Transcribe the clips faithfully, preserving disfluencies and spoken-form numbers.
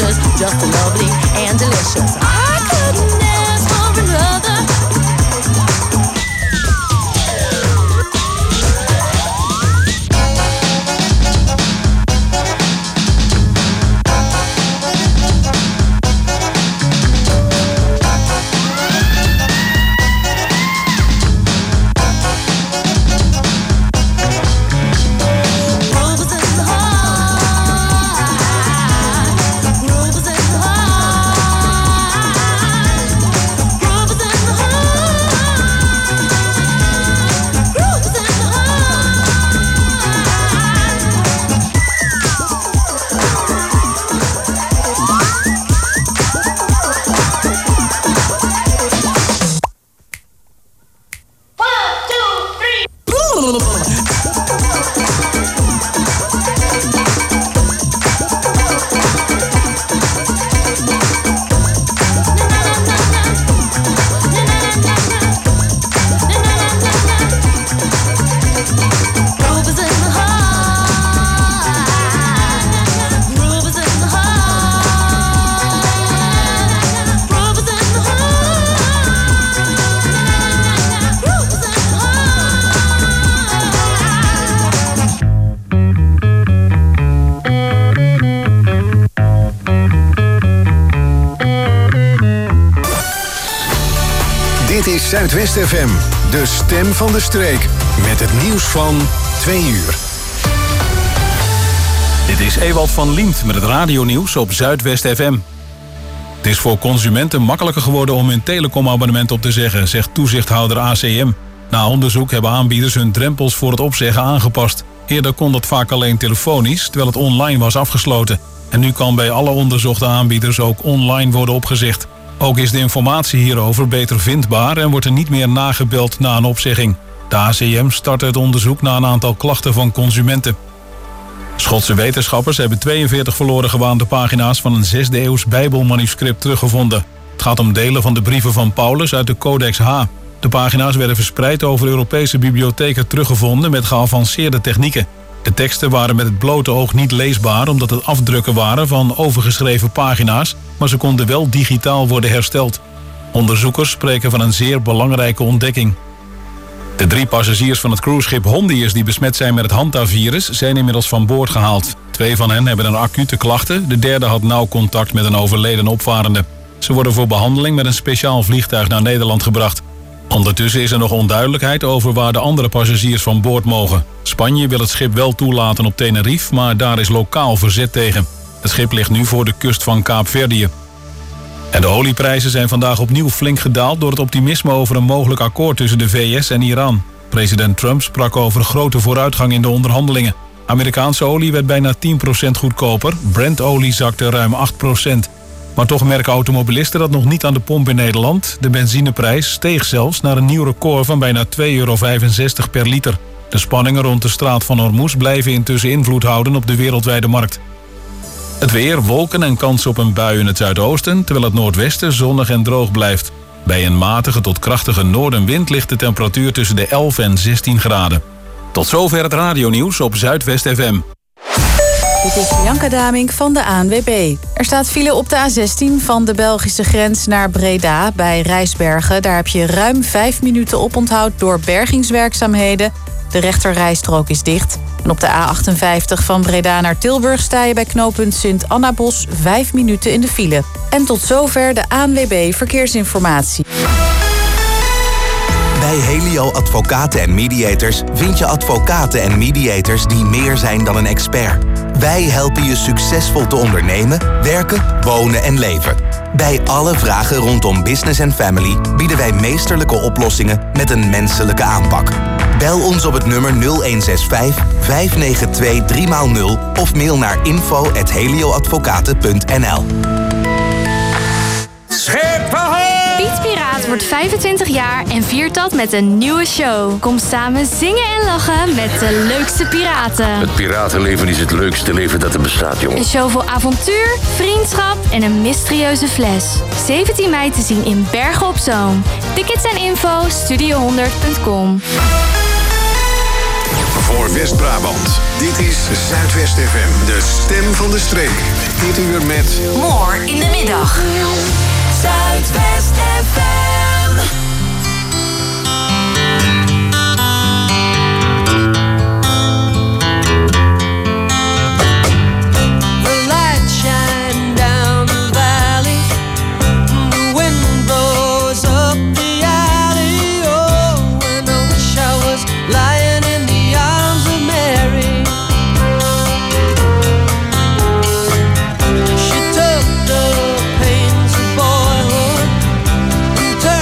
precious, just lovely and delicious. I couldn't ask for another. Zuidwest F M, de stem van de streek. Met het nieuws van twee uur. Dit is Ewald van Liemt met het radionieuws op Zuidwest F M. Het is voor consumenten makkelijker geworden om hun telecomabonnement op te zeggen, zegt toezichthouder A C M. Na onderzoek hebben aanbieders hun drempels voor het opzeggen aangepast. Eerder kon dat vaak alleen telefonisch, terwijl het online was afgesloten. En nu kan bij alle onderzochte aanbieders ook online worden opgezegd. Ook is de informatie hierover beter vindbaar en wordt er niet meer nagebeld na een opzegging. De A C M startte het onderzoek na een aantal klachten van consumenten. Schotse wetenschappers hebben tweeënveertig verloren gewaande pagina's van een zesde eeuws Bijbelmanuscript teruggevonden. Het gaat om delen van de brieven van Paulus uit de Codex H. De pagina's werden verspreid over Europese bibliotheken teruggevonden met geavanceerde technieken. De teksten waren met het blote oog niet leesbaar omdat het afdrukken waren van overgeschreven pagina's, maar ze konden wel digitaal worden hersteld. Onderzoekers spreken van een zeer belangrijke ontdekking. De drie passagiers van het cruiseschip Hondius die besmet zijn met het Hanta-virus zijn inmiddels van boord gehaald. Twee van hen hebben een acute klachten, de derde had nauw contact met een overleden opvarende. Ze worden voor behandeling met een speciaal vliegtuig naar Nederland gebracht. Ondertussen is er nog onduidelijkheid over waar de andere passagiers van boord mogen. Spanje wil het schip wel toelaten op Tenerife, maar daar is lokaal verzet tegen. Het schip ligt nu voor de kust van Kaapverdië. En de olieprijzen zijn vandaag opnieuw flink gedaald door het optimisme over een mogelijk akkoord tussen de V S en Iran. President Trump sprak over grote vooruitgang in de onderhandelingen. Amerikaanse olie werd bijna tien procent goedkoper, Brent-olie zakte ruim acht procent. Maar toch merken automobilisten dat nog niet aan de pomp in Nederland. De benzineprijs steeg zelfs naar een nieuw record van bijna twee euro vijfenzestig per liter. De spanningen rond de straat van Hormuz blijven intussen invloed houden op de wereldwijde markt. Het weer, wolken en kans op een bui in het zuidoosten, terwijl het noordwesten zonnig en droog blijft. Bij een matige tot krachtige noordenwind ligt de temperatuur tussen de elf en zestien graden. Tot zover het radionieuws op Zuidwest F M. Dit is Bianca Damink van de A N W B. Er staat file op de A zestien van de Belgische grens naar Breda bij Rijsbergen. Daar heb je ruim vijf minuten oponthoud door bergingswerkzaamheden. De rechterrijstrook is dicht. En op de A achtenvijftig van Breda naar Tilburg sta je bij knooppunt Sint-Annabos vijf minuten in de file. En tot zover de A N W B Verkeersinformatie. Bij Helio Advocaten en Mediators vind je advocaten en mediators die meer zijn dan een expert. Wij helpen je succesvol te ondernemen, werken, wonen en leven. Bij alle vragen rondom business en family bieden wij meesterlijke oplossingen met een menselijke aanpak. Bel ons op het nummer nul een zes vijf, vijf negen twee, drie nul of mail naar info at helioadvocaten punt n l. Piet Piraat wordt vijfentwintig jaar en viert dat met een nieuwe show. Kom samen zingen en lachen met de leukste piraten. Het piratenleven is het leukste leven dat er bestaat, jongen. Een show vol avontuur, vriendschap en een mysterieuze fles. zeventien mei te zien in Bergen op Zoom. Tickets en info studio honderd punt com. Voor West-Brabant, dit is Zuidwest F M, de stem van de streek. dit uur met... More in de middag. Zuidwest F M. The light shine down the valley. The wind blows up the alley. Oh, and I wish I was lying in the arms of Mary. She took the pains of boyhood and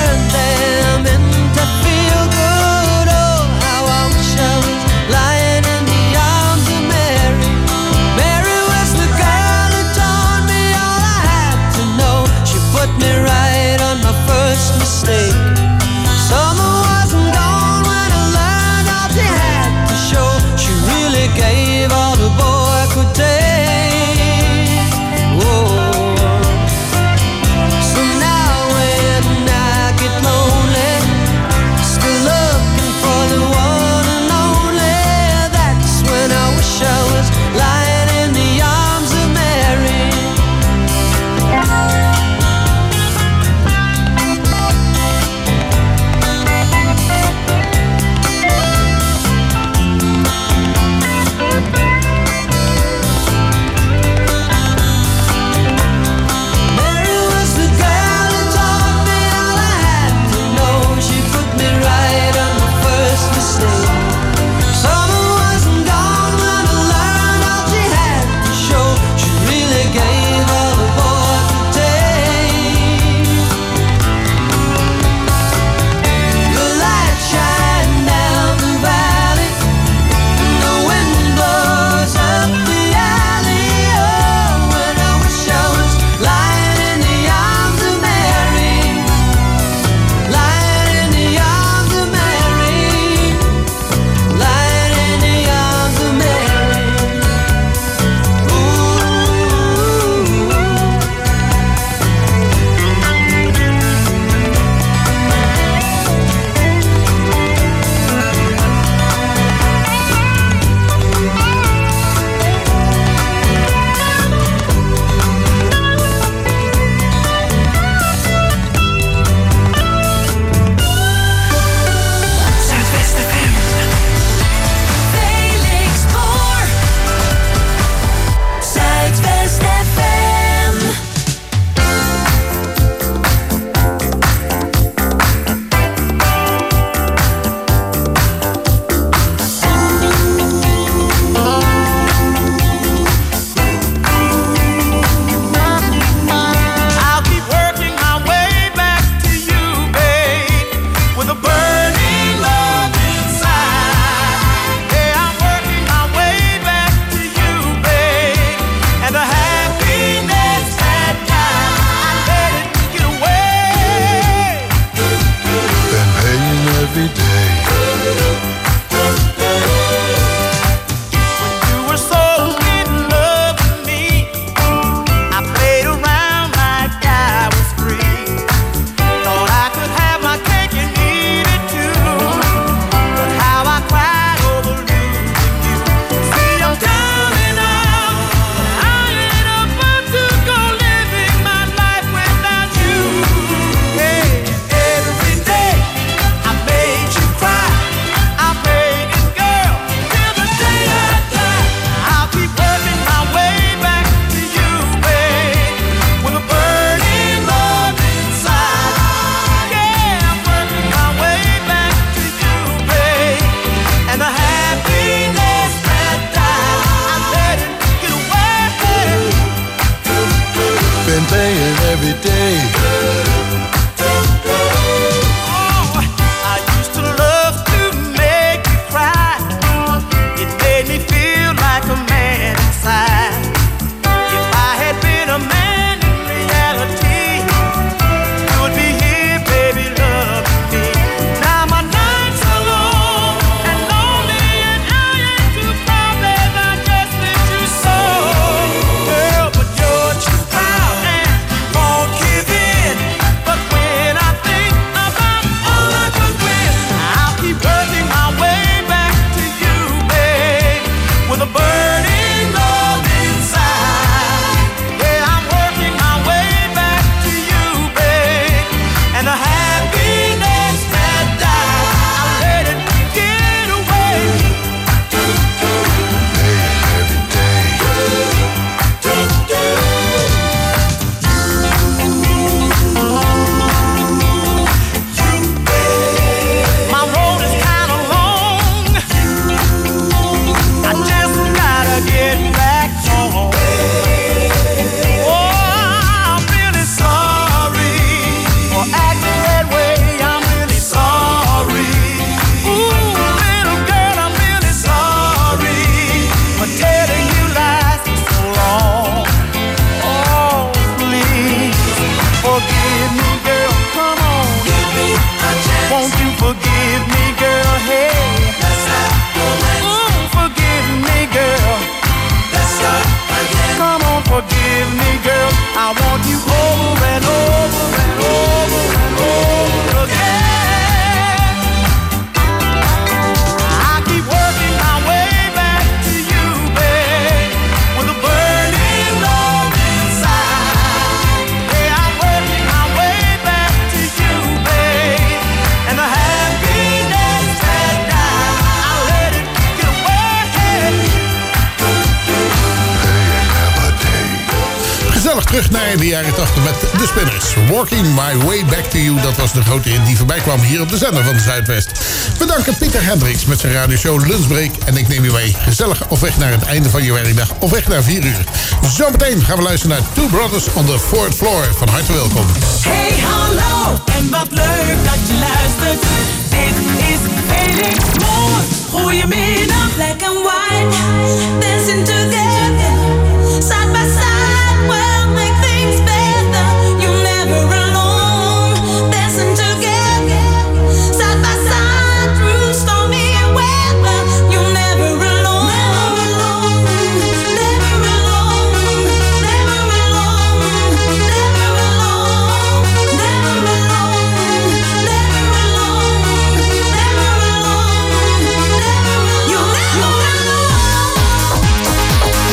gezellig terug naar de jaren tachtig met The Spinners. Walking My Way Back to You, dat was de grote hit die voorbij kwam hier op de zender van de Zuidwest. We danken Pieter Hendricks met zijn radioshow Lunchbreak. En ik neem je mee gezellig op weg naar het einde van je werkdag, op weg naar vier uur. Zometeen gaan we luisteren naar Two Brothers on the Fourth Floor. Van harte welkom. Hey, hallo, en wat leuk dat je luistert. Dit is Felix Moore. Goedemiddag. Black and white, dancing together, side by side, we'll make things better. You're never alone, dancing together, side by side, through stormy weather. You're never alone, never alone, never alone, never alone, never alone, never alone, never alone, never alone, never alone. You're never alone.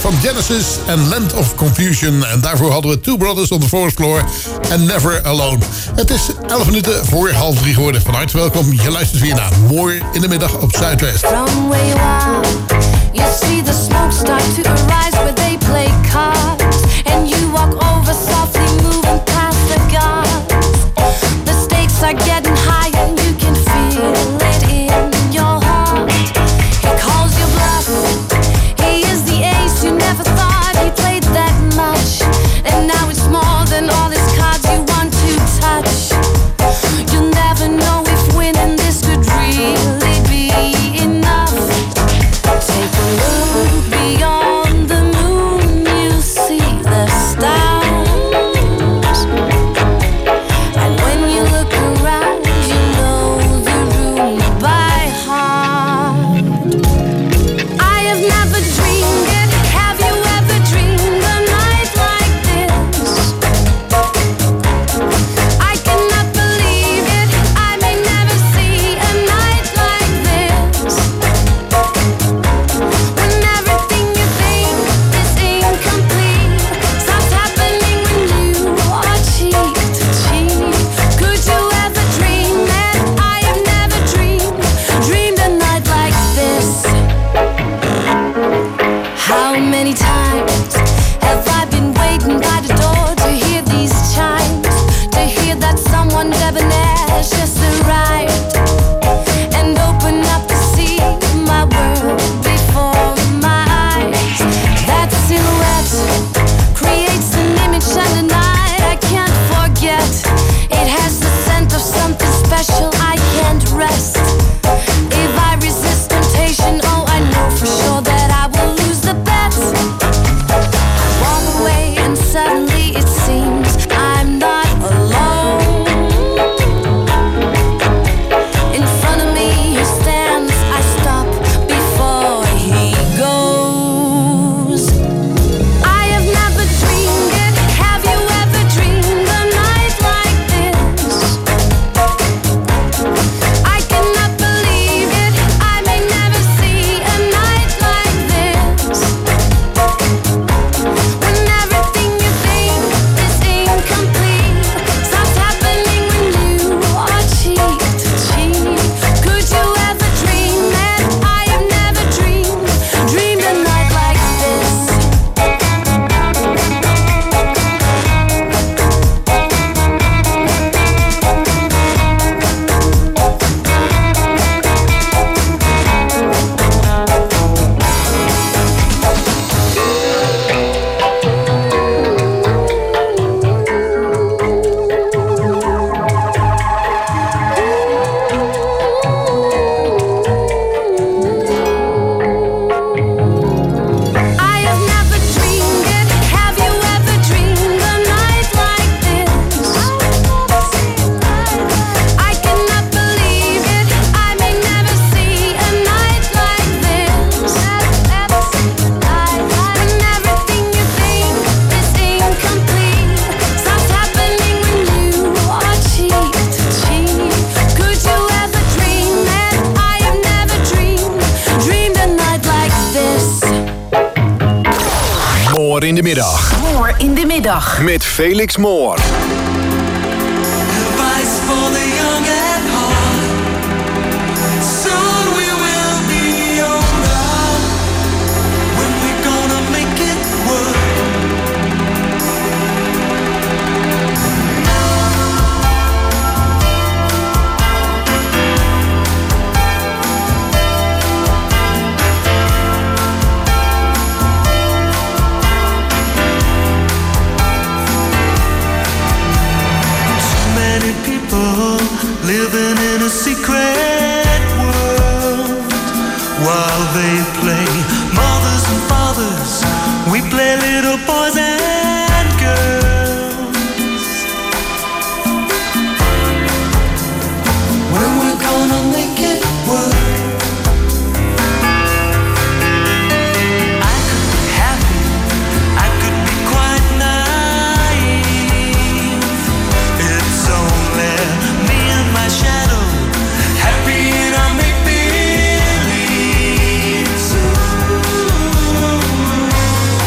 van Genesis en Land of Confusion. En daarvoor hadden we Two Brothers on the Fourth Floor en Never Alone. Het is elf minuten voor half drie geworden. Van harte welkom. Je luistert weer naar Mooi in de Middag op Zuidwest. From where you are, you see the smoke start to arise where they play cards. And you walk over softly moving past the guards. The stakes are getting higher, you can feel it in your heart. He calls you bluff, he is the ace you never thought he played that much. And now it's more than all his cards you want to touch. You'll never know if winning this could really be enough. Take a look beyond the moon, you see the stars. And when you look around, you know the room by heart. I have never dreamed it. Have you ever dreamed a night like this? I cannot believe it. I may never see a night like this. When everything you think is incomplete starts happening when you are cheek to cheek. Could you ever dream that I have never dreamed, dreamed a night like this? How many times have I been waiting by the door to hear these chimes, to hear that someone debonair's just arrived, and open up to see my world before my eyes. That silhouette creates an image and a night I can't forget. It has the scent of something special, I can't rest. If I resist temptation, oh I know for sure that I will lose the bet. I walk away and suddenly it seems I'm not alone. In front of me he stands, I stop before he goes. I have never dreamed it. Have you ever dreamed a night like this? I cannot believe it. I may never see a night like this. When everything you think is incomplete starts happening when you are cheek to cheek. Could you ever dream that I have never dreamed, dreamed a night like this? I have never dreamed it. Have you ever dreamed a night like this? I cannot believe it. I may never see a night like this. When everything you think is incomplete starts happening when you are cheek to cheek. Could you ever dream that I have never dreamed, dreamed a night like this? Moor in de middag. Moor in de middag. Met Felix Moor. Advice for the young at heart. Soon we will be older. When we're gonna make it work. Too many people living in a secret world. While they play mothers and fathers, we play little boys and girls. When we're gonna make it work. I could be happy, I could be quite naive. It's only me and my shadow, happy in our make-believe.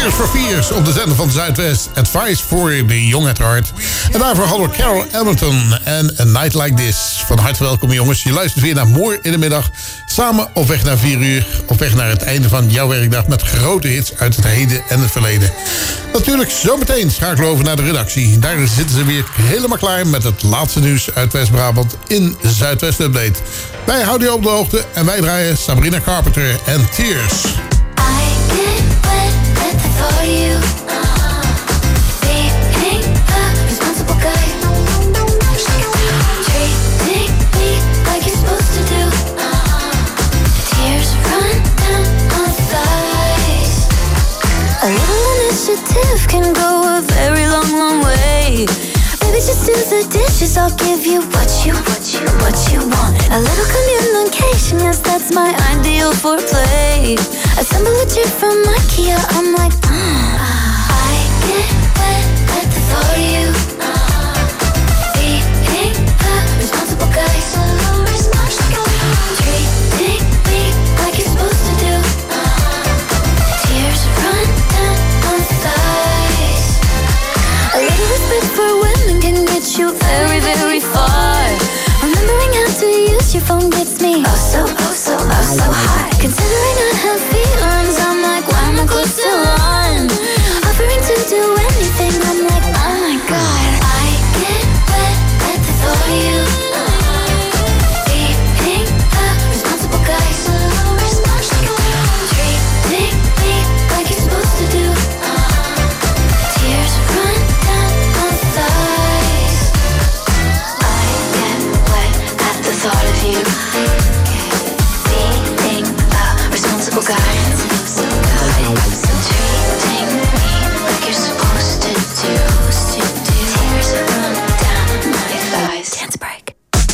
Tears for Fears op de zender van Zuidwest. Advice for the Young at Heart. En daarvoor hadden we Carol Hamilton en A Night Like This. Van harte welkom jongens. Je luistert weer naar Mooi in de Middag. Samen op weg naar vier uur. Op weg naar het einde van jouw werkdag met grote hits uit het heden en het verleden. Natuurlijk zometeen schakelen we over naar de redactie. Daar zitten ze weer helemaal klaar met het laatste nieuws uit West-Brabant in Zuidwest Update. Wij houden je op de hoogte en wij draaien Sabrina Carpenter en Tears. For you, uh, being a responsible guy, treating me like you're supposed to do. Uh, tears run down my thighs. A little initiative can go a very long, long way. Maybe just do the dishes. I'll give you what you, what you, what you want. A little communication, yes, that's my ideal foreplay. Assemble a chair from IKEA. I'm like, mm. I get wet, wet for you. Uh, being a responsible guy, so responsible. Treating me like you're supposed to do. Uh, tears run down my thighs. A little respect for women can get you very, very far. Remembering how to use your phone gets me oh so, oh so, oh so hot. Considering I have feelings, I'm like, why am I close to one? Offering to do anything, I'm like, oh my god. I get wet, wet for you. Being a responsible guy, so responsible. Treating me like you're supposed to do. Tears run down my thighs. I get wet at the thought of you. Being a responsible guy. Treating me like you're supposed to do. Tears run down my thighs. Dance break.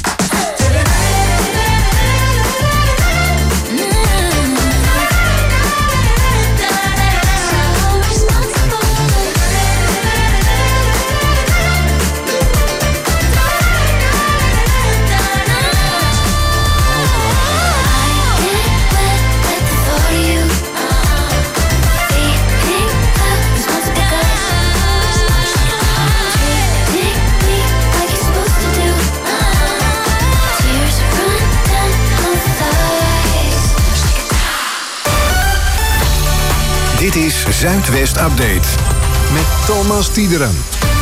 Dit is Zuidwest Update met Thomas Tiederen.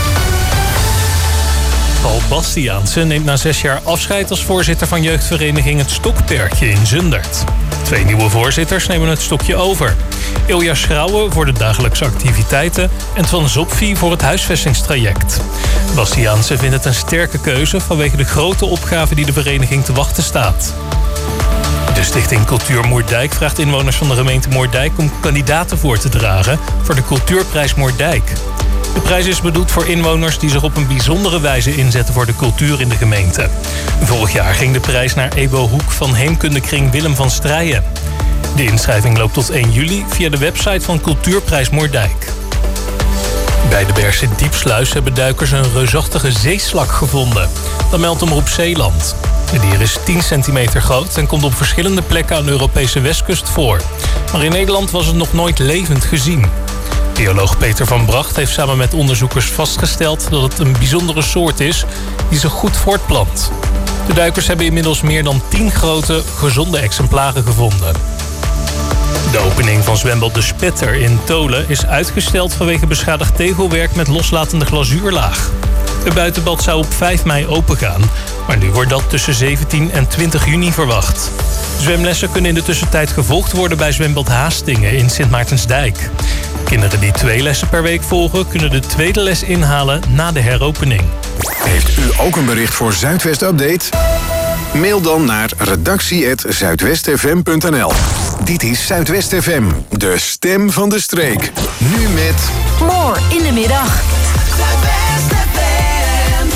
Paul Bastiaanse neemt na zes jaar afscheid als voorzitter van jeugdvereniging Het Stokperkje in Zundert. Twee nieuwe voorzitters nemen het stokje over. Ilja Schrauwe voor de dagelijkse activiteiten en Twan Zopfi voor het huisvestingstraject. Bastiaanse vindt het een sterke keuze vanwege de grote opgave die de vereniging te wachten staat. De Stichting Cultuur Moerdijk vraagt inwoners van de gemeente Moerdijk om kandidaten voor te dragen voor de Cultuurprijs Moerdijk. De prijs is bedoeld voor inwoners die zich op een bijzondere wijze inzetten voor de cultuur in de gemeente. Vorig jaar ging de prijs naar Ebo Hoek van Heemkundekring Willem van Strijen. De inschrijving loopt tot één juli via de website van Cultuurprijs Moerdijk. Bij de Bergse Diepsluis hebben duikers een reusachtige zeeslak gevonden. Dat meldt Omroep Zeeland. Het dier is tien centimeter groot en komt op verschillende plekken aan de Europese westkust voor. Maar in Nederland was het nog nooit levend gezien. Bioloog Peter van Bracht heeft samen met onderzoekers vastgesteld dat het een bijzondere soort is die zich goed voortplant. De duikers hebben inmiddels meer dan tien grote, gezonde exemplaren gevonden. De opening van zwembad De Spetter in Tolen is uitgesteld vanwege beschadigd tegelwerk met loslatende glazuurlaag. Het buitenbad zou op vijf mei opengaan, maar nu wordt dat tussen zeventien en twintig juni verwacht. Zwemlessen kunnen in de tussentijd gevolgd worden bij zwembad Haastingen in Sint Maartensdijk. Kinderen die twee lessen per week volgen kunnen de tweede les inhalen na de heropening. Heeft u ook een bericht voor Zuidwest Update? Mail dan naar redactie apenstaartje zuidwestfm punt n l. Dit is Zuidwest F M, de stem van de streek. Nu met... More in de middag. Zuidwest F M.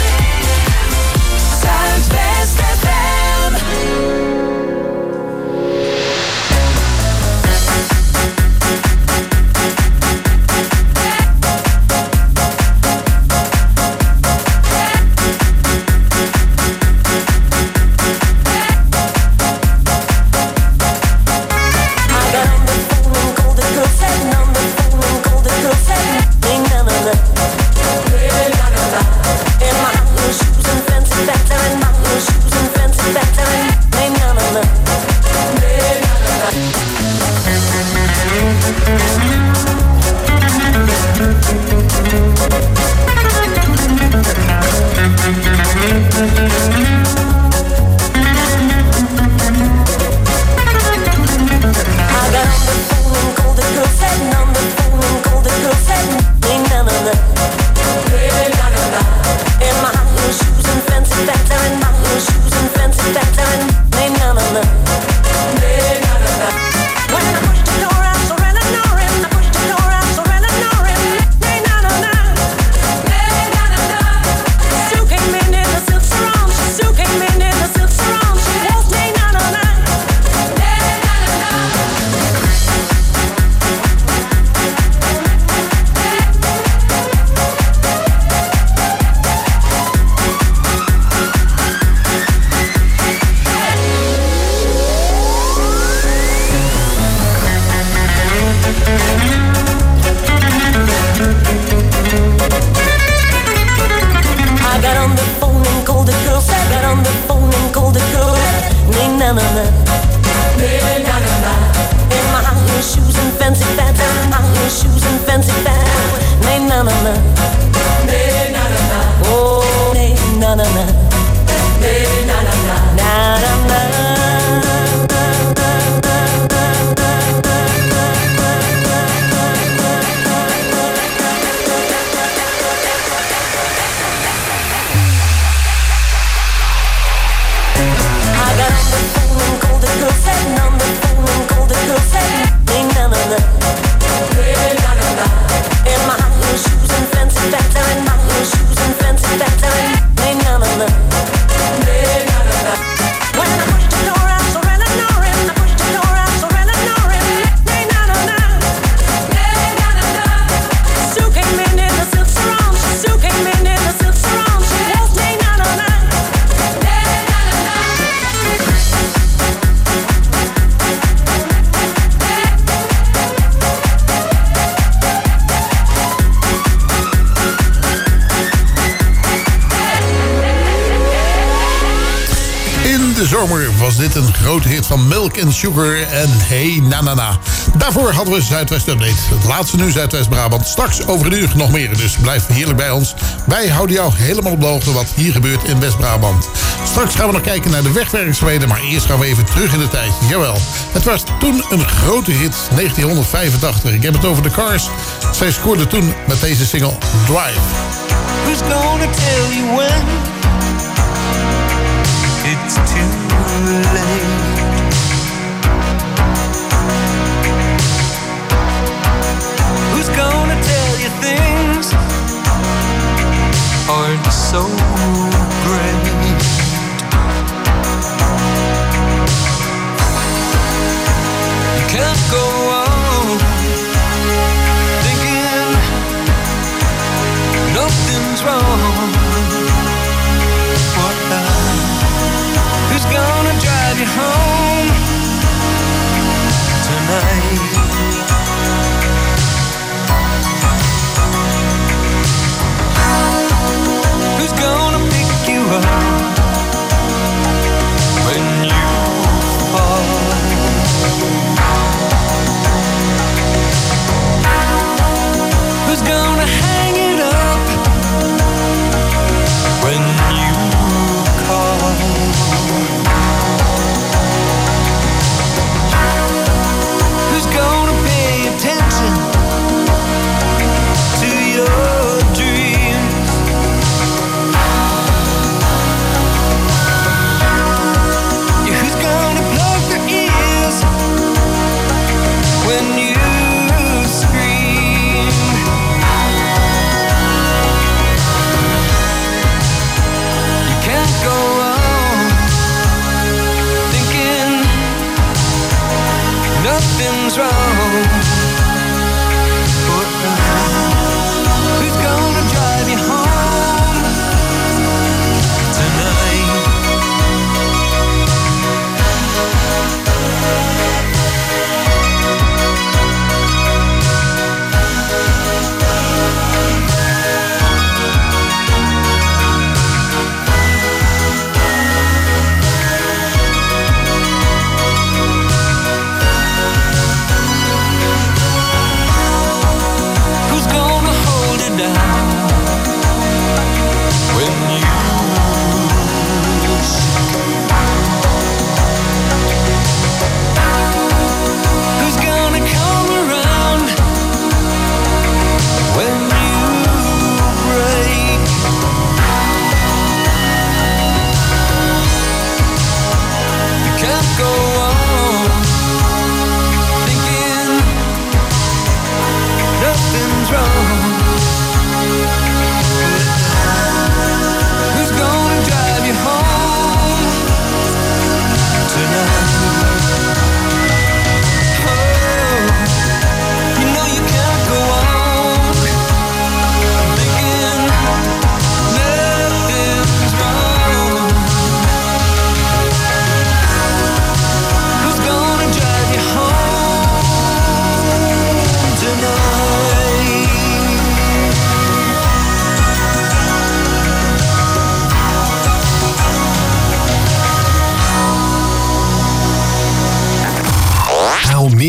Zuidwest F M. I got on the phone and called the girlfriend on the phone and called the shoes and fancy bags. Nay, na na na. Nay, na na na. Oh, nay, na na na. Nay, na na na. Na na na. Zomer was dit een grote hit van Milk and Sugar en Hey Na Na Na. Daarvoor hadden we Zuidwest Update. Het laatste nu Zuidwest-Brabant. Straks over een uur nog meer, dus blijf heerlijk bij ons. Wij houden jou helemaal op de hoogte wat hier gebeurt in West-Brabant. Straks gaan we nog kijken naar de wegwerkingswerkzaamheden, maar eerst gaan we even terug in de tijd. Jawel, het was toen een grote hit, negentien vijfentachtig. Ik heb het over de Cars. Zij scoorde toen met deze single Drive. Who's gonna tell you when it's too late? Who's gonna tell you things aren't so great? You can't go on thinking nothing's wrong. What now? Who's gonna drive you home tonight? Who's gonna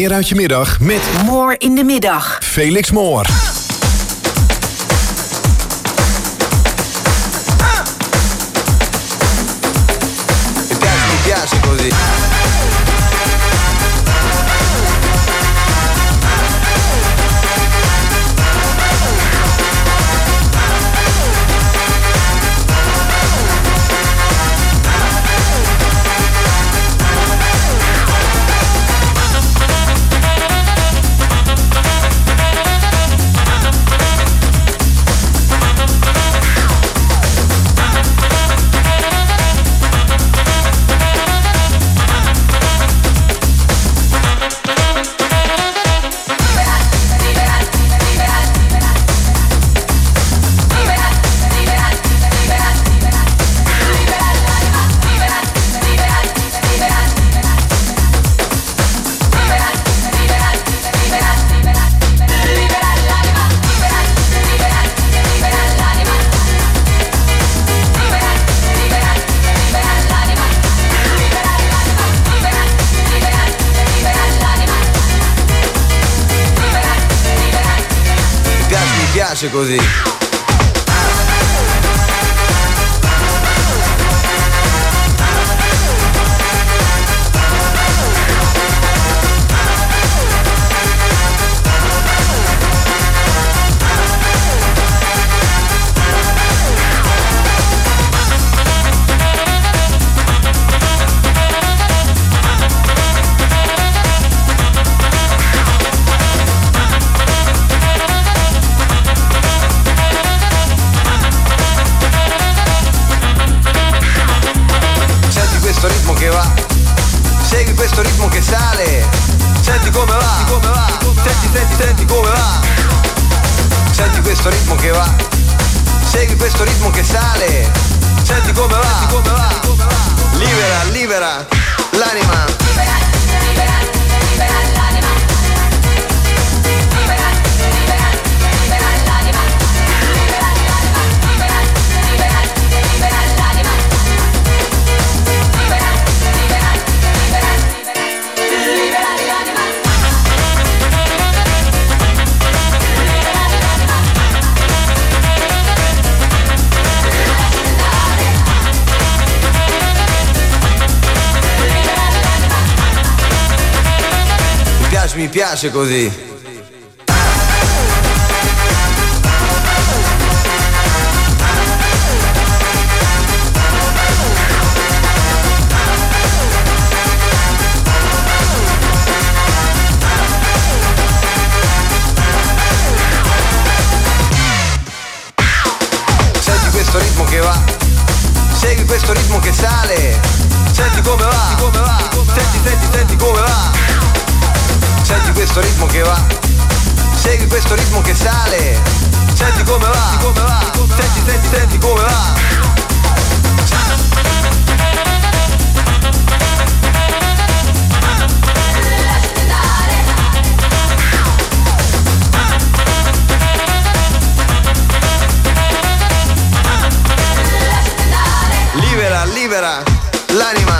meer uit je middag met Moor in de middag. Felix Moor. Mi piace così. Così. Questo ritmo che sale, senti come va, come va, senti, senti, senti come va, senti questo ritmo che va, segui questo ritmo che sale, senti come va, come va, libera, libera l'anima, libera, libera, libera l'anima, libera, libera, libera l'anima, libera l'anima, libera, libera, libera l'anima, libera, libera, libera. Mi piace così. Senti questo ritmo che va, segui questo ritmo che sale, senti come va, come va, senti, senti, senti come va. Senti questo ritmo che va, segui questo ritmo che sale, senti come va, come va, senti, senti, senti come va. Libera, libera l'anima.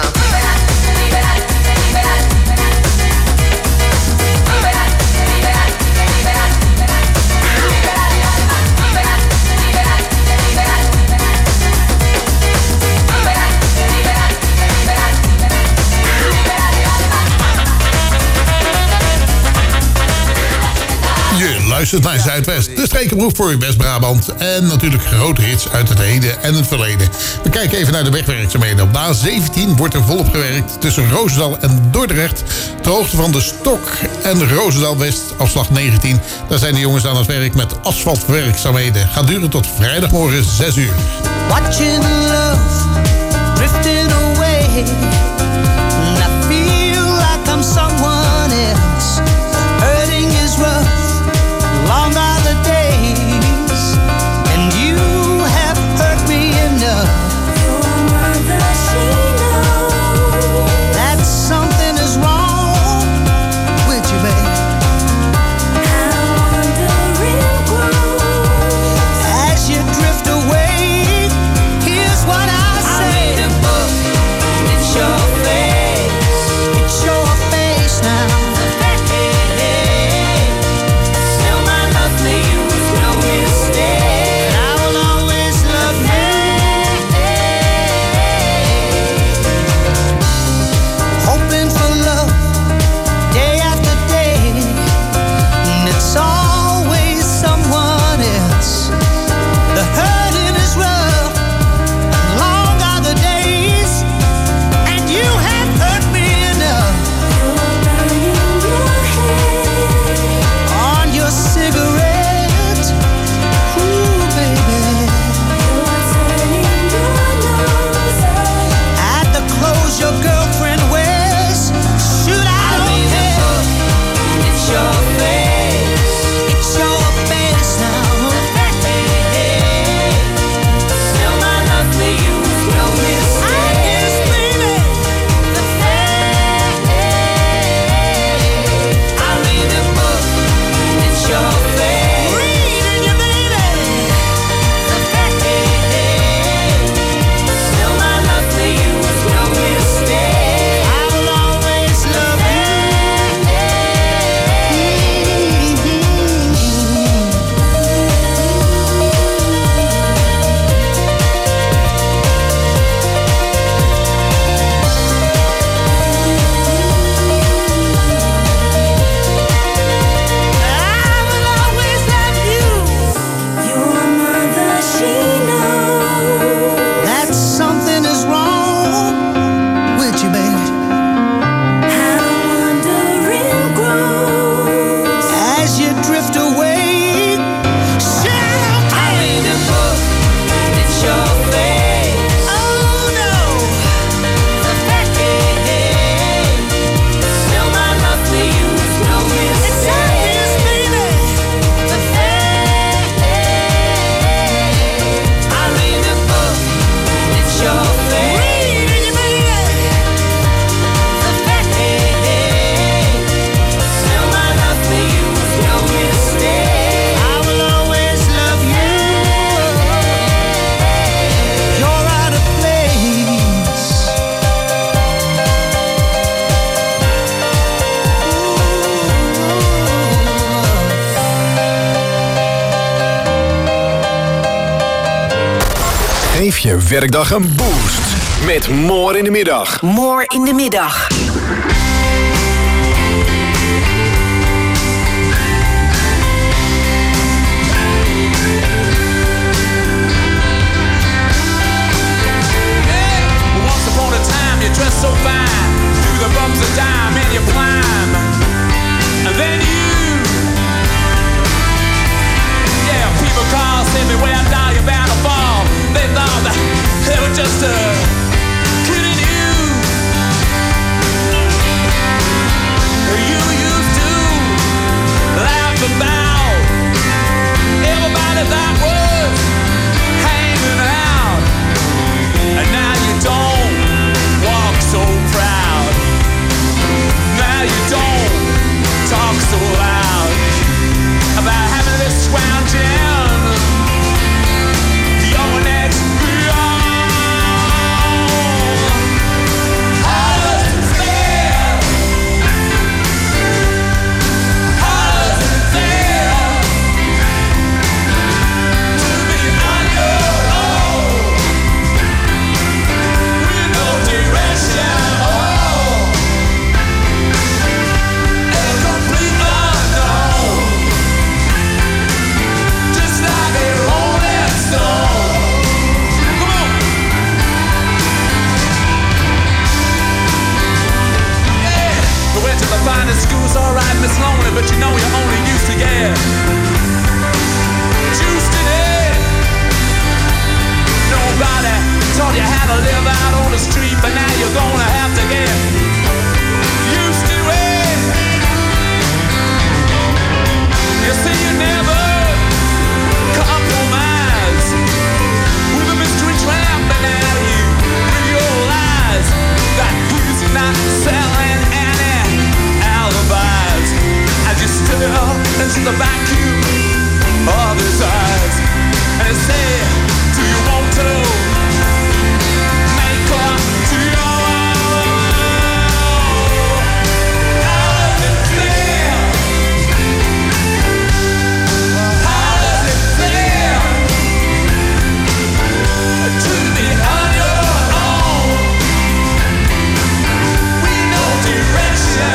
Je luistert naar Zuidwest, de strekenproef voor West-Brabant. En natuurlijk grote hits uit het heden en het verleden. We kijken even naar de wegwerkzaamheden. Op de A zeventien wordt er volop gewerkt tussen Roosendaal en Dordrecht. Ter hoogte van de Stok en Roosendaal-West, afslag negentien. Daar zijn de jongens aan het werk met asfaltwerkzaamheden. Gaat duren tot vrijdagmorgen zes uur. Watching love drifting away, and I feel like I'm someone else. Hurting is rough, long are the days, and you have hurt me enough. Your mother, she knows that something is wrong with you, babe. How wandering grows as you drift away. Here's what I say: I read a book, and it's your Geef je werkdag een boost met More in de Middag. More in de Middag. You dress so fine, through the bumps of dime, and you climb. And then you, yeah, people call, say me where down, you're bound to fall. They thought that they were just uh, kidding you. You used to laugh about everybody that was hanging out, and now you don't walk so proud. Now you don't talk so loud about having this scrounging your next How does it feel? How does it feel to be on your own with no direction? The finest school's alright, Miss Lonely, but you know you're only used to get juiced in it. Nobody taught you how to live out on the street, but now you're gonna have to get used to it. You see, you never compromise with a mystery trampling at you with your lies that he's not selling any alibis as you stare into the vacuum of his eyes and he say, do you want to make up to your own? How does it feel? How does it feel to be on your own with no direction?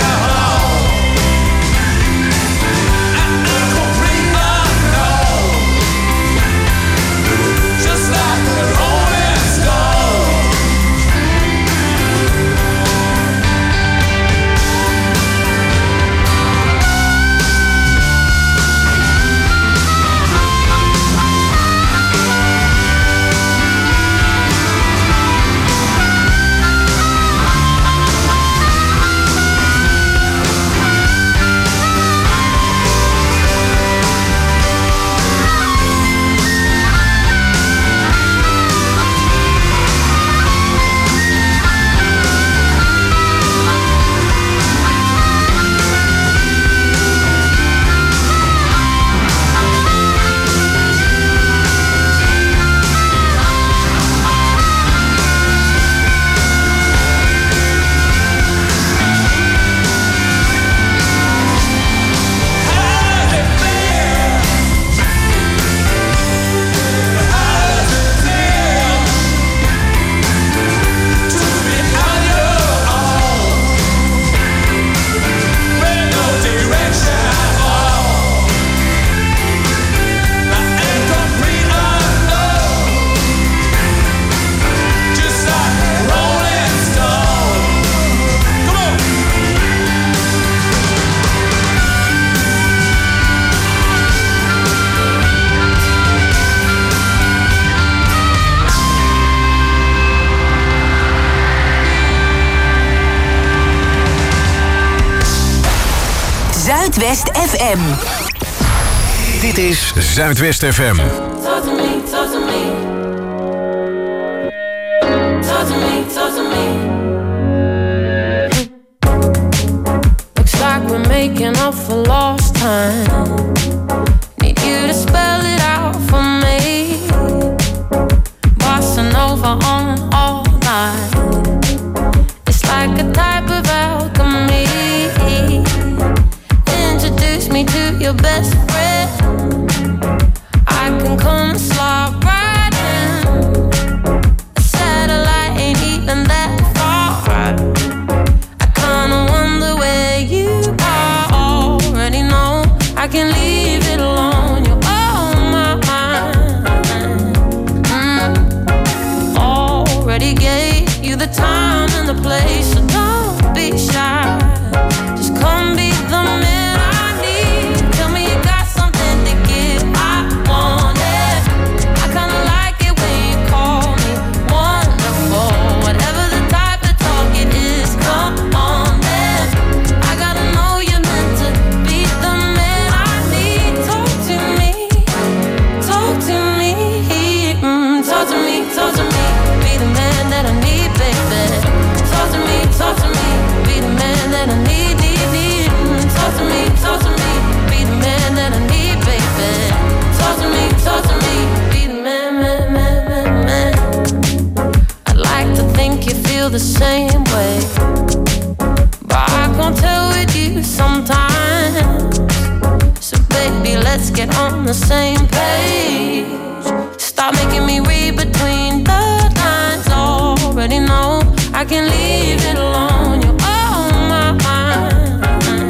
Zuidwest F M. Dit is Zuidwest F M. Talk to me, talk to me. Talk to me, talk to me. Looks like we're making up for lost time. Need you to spell it out for me. Bossa Nova on all night. It's like a type of alchemy. Introduce me to your best friend. I can come slide right in. same way. But I can't tell with you sometimes. So baby, let's get on the same page. Stop making me read between the lines. Already know I can leave it alone. You're on my mind.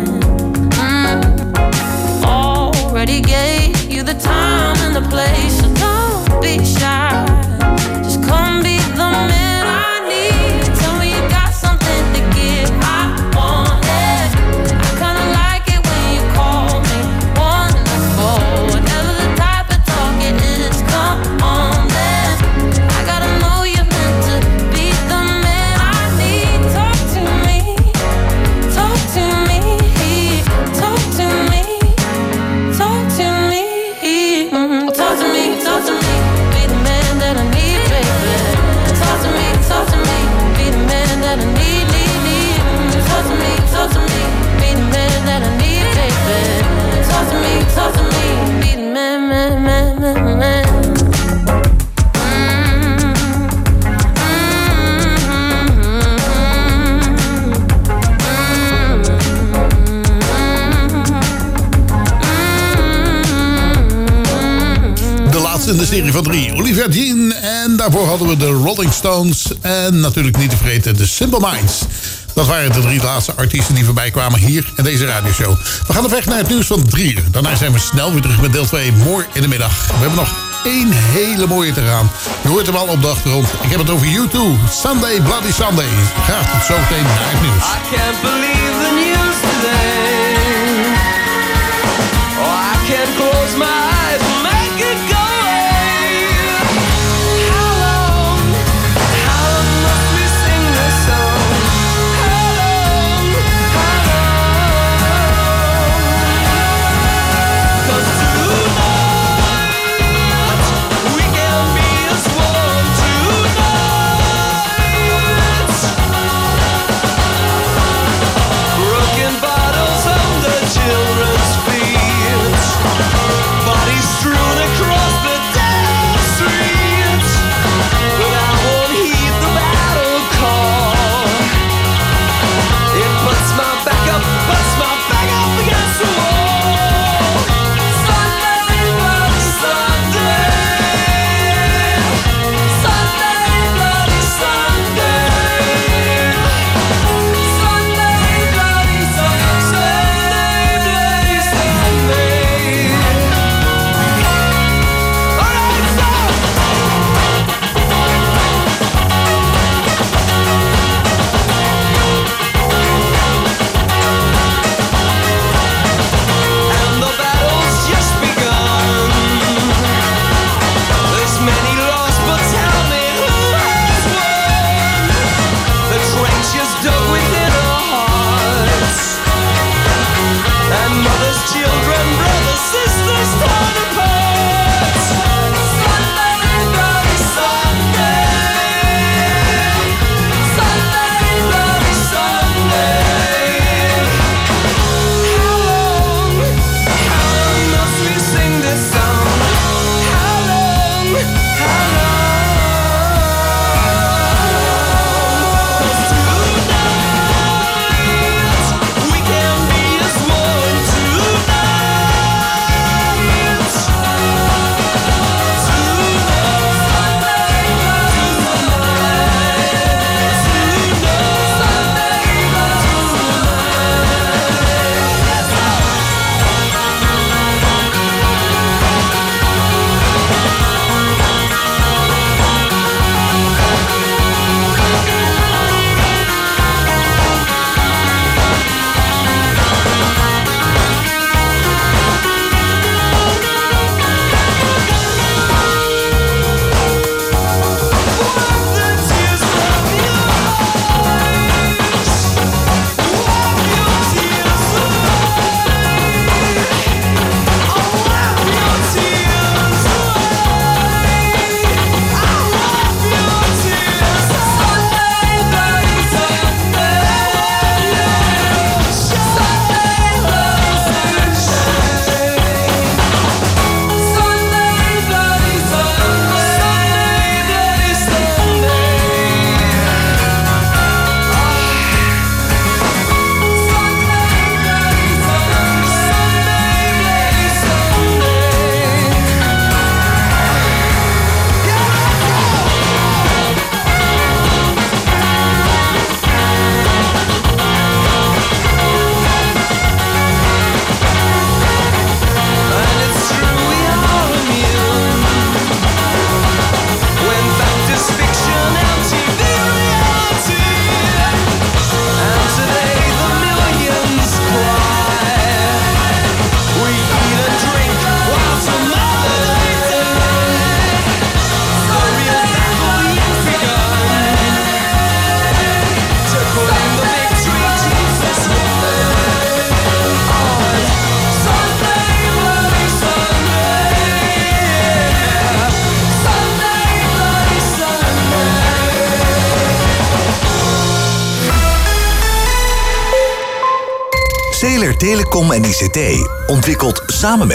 mm. Already gave you the time and the place, so don't be shy. Just come be the man I need. Tell me you got something to give. I want it. I kinda like it when you call me wonderful. Whatever the type of talk it is, come on then. I gotta know you're meant to be the man I need. Talk to me, talk to me, talk to me, talk to me, mm, talk to me, talk to me. Be the man that I need, baby. Talk to me, talk to me. Be the man that I need, need, need. Mm, talk to me, talk to me. Be the man that I need, baby. Talk to me, talk to me. Be the man, man, man, man, man. De laatste in de serie van drie. Olivia Dean. En daarvoor hadden we de Rolling Stones. En natuurlijk niet te vergeten de Simple Minds. Dat waren de drie laatste artiesten die voorbij kwamen hier in deze radioshow. We gaan op weg naar het nieuws van drie uur. Daarna zijn we snel weer terug met deel twee. More in de middag. We hebben nog één hele mooie te gaan. Je hoort hem al op de achtergrond. Ik heb het over U twee. Sunday Bloody Sunday. Graag tot zometeen naar het nieuws. I can't believe the news today. Oh, I can't close my eyes and make it go away. How long, how long must we sing this song? How long, how long? 'Cause tonight we can be as one tonight. Broken bottles Telecom en I C T ontwikkelt samen met